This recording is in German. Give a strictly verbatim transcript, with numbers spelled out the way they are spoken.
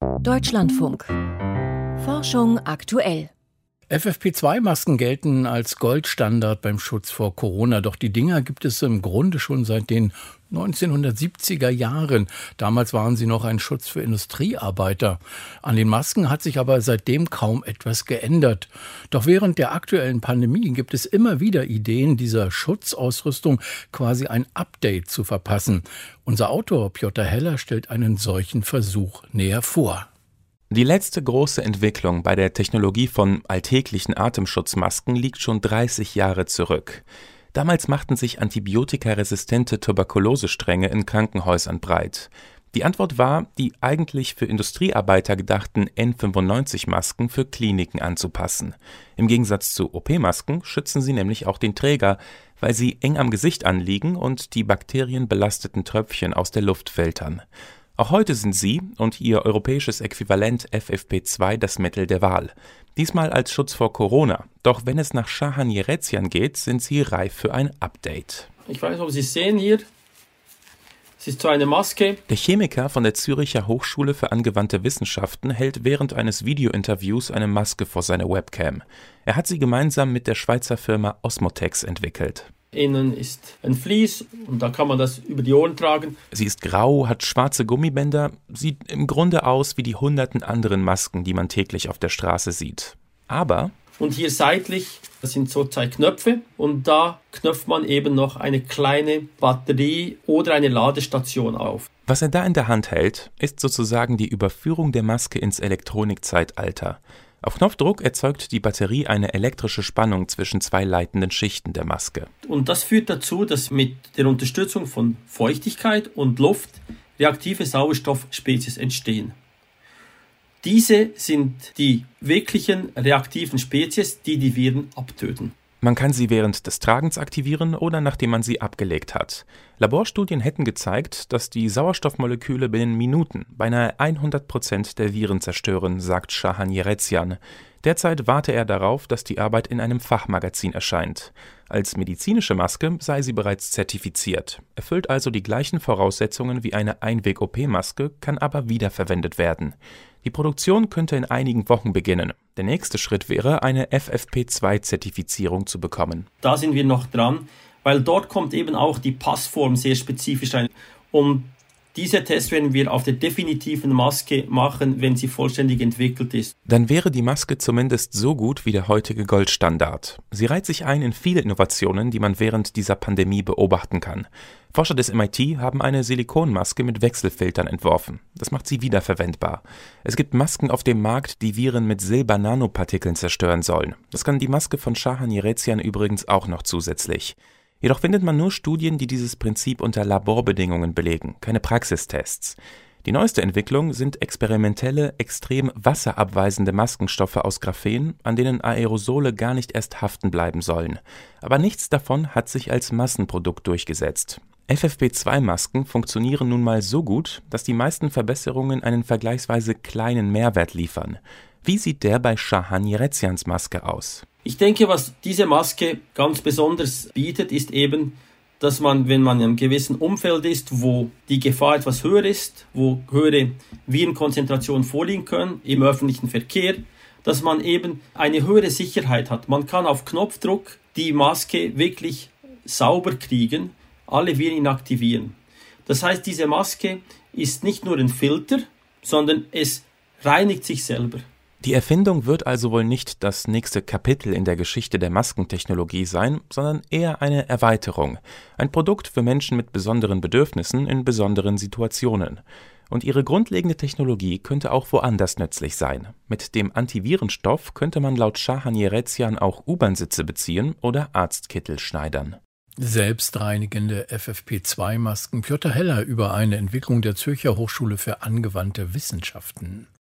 Deutschlandfunk. Forschung aktuell. F F P zwei Masken gelten als Goldstandard beim Schutz vor Corona. Doch die Dinger gibt es im Grunde schon seit den neunzehnhundertsiebziger Jahren. Damals waren sie noch ein Schutz für Industriearbeiter. An den Masken hat sich aber seitdem kaum etwas geändert. Doch während der aktuellen Pandemie gibt es immer wieder Ideen, dieser Schutzausrüstung quasi ein Update zu verpassen. Unser Autor Piotr Heller stellt einen solchen Versuch näher vor. Die letzte große Entwicklung bei der Technologie von alltäglichen Atemschutzmasken liegt schon dreißig Jahre zurück. Damals machten sich antibiotikaresistente Tuberkulosestränge in Krankenhäusern breit. Die Antwort war, die eigentlich für Industriearbeiter gedachten N fünfundneunzig Masken für Kliniken anzupassen. Im Gegensatz zu O P-Masken schützen sie nämlich auch den Träger, weil sie eng am Gesicht anliegen und die bakterienbelasteten Tröpfchen aus der Luft filtern. Auch heute sind sie und ihr europäisches Äquivalent F F P zwei das Mittel der Wahl. Diesmal als Schutz vor Corona. Doch wenn es nach Shahan Yerezian geht, sind sie reif für ein Update. Ich weiß nicht, ob Sie es sehen hier. Es ist so eine Maske. Der Chemiker von der Züricher Hochschule für angewandte Wissenschaften hält während eines Videointerviews eine Maske vor seine Webcam. Er hat sie gemeinsam mit der Schweizer Firma Osmotex entwickelt. Innen ist ein Vlies und da kann man das über die Ohren tragen. Sie ist grau, hat schwarze Gummibänder, sieht im Grunde aus wie die hunderten anderen Masken, die man täglich auf der Straße sieht. Aber... Und hier seitlich, das sind so zwei Knöpfe und da knöpft man eben noch eine kleine Batterie oder eine Ladestation auf. Was er da in der Hand hält, ist sozusagen die Überführung der Maske ins Elektronikzeitalter. Auf Knopfdruck erzeugt die Batterie eine elektrische Spannung zwischen zwei leitenden Schichten der Maske. Und das führt dazu, dass mit der Unterstützung von Feuchtigkeit und Luft reaktive Sauerstoffspezies entstehen. Diese sind die wirklichen reaktiven Spezies, die die Viren abtöten. Man kann sie während des Tragens aktivieren oder nachdem man sie abgelegt hat. Laborstudien hätten gezeigt, dass die Sauerstoffmoleküle binnen Minuten beinahe hundert Prozent der Viren zerstören, sagt Shahan Yerezian. Derzeit warte er darauf, dass die Arbeit in einem Fachmagazin erscheint. Als medizinische Maske sei sie bereits zertifiziert, erfüllt also die gleichen Voraussetzungen wie eine Einweg-O P-Maske, kann aber wiederverwendet werden. Die Produktion könnte in einigen Wochen beginnen. Der nächste Schritt wäre, eine F F P zwei Zertifizierung zu bekommen. Da sind wir noch dran, weil dort kommt eben auch die Passform sehr spezifisch ein. Und diese Tests werden wir auf der definitiven Maske machen, wenn sie vollständig entwickelt ist. Dann wäre die Maske zumindest so gut wie der heutige Goldstandard. Sie reiht sich ein in viele Innovationen, die man während dieser Pandemie beobachten kann. Forscher des M I T haben eine Silikonmaske mit Wechselfiltern entworfen. Das macht sie wiederverwendbar. Es gibt Masken auf dem Markt, die Viren mit Silber-Nanopartikeln zerstören sollen. Das kann die Maske von Shahan Yerezian übrigens auch noch zusätzlich. Jedoch findet man nur Studien, die dieses Prinzip unter Laborbedingungen belegen, keine Praxistests. Die neueste Entwicklung sind experimentelle, extrem wasserabweisende Maskenstoffe aus Graphen, an denen Aerosole gar nicht erst haften bleiben sollen. Aber nichts davon hat sich als Massenprodukt durchgesetzt. F F P zwei Masken funktionieren nun mal so gut, dass die meisten Verbesserungen einen vergleichsweise kleinen Mehrwert liefern. Wie sieht der bei Shahan Yerezians Maske aus? Ich denke, was diese Maske ganz besonders bietet, ist eben, dass man, wenn man in einem gewissen Umfeld ist, wo die Gefahr etwas höher ist, wo höhere Virenkonzentrationen vorliegen können, im öffentlichen Verkehr, dass man eben eine höhere Sicherheit hat. Man kann auf Knopfdruck die Maske wirklich sauber kriegen, alle Viren inaktivieren. Das heißt, diese Maske ist nicht nur ein Filter, sondern es reinigt sich selber. Die Erfindung wird also wohl nicht das nächste Kapitel in der Geschichte der Maskentechnologie sein, sondern eher eine Erweiterung. Ein Produkt für Menschen mit besonderen Bedürfnissen in besonderen Situationen. Und ihre grundlegende Technologie könnte auch woanders nützlich sein. Mit dem Antivirenstoff könnte man laut Shahan Yerezian auch U-Bahn-Sitze beziehen oder Arztkittel schneidern. Selbstreinigende F F P zwei Masken. Piotr Heller über eine Entwicklung der Zürcher Hochschule für angewandte Wissenschaften.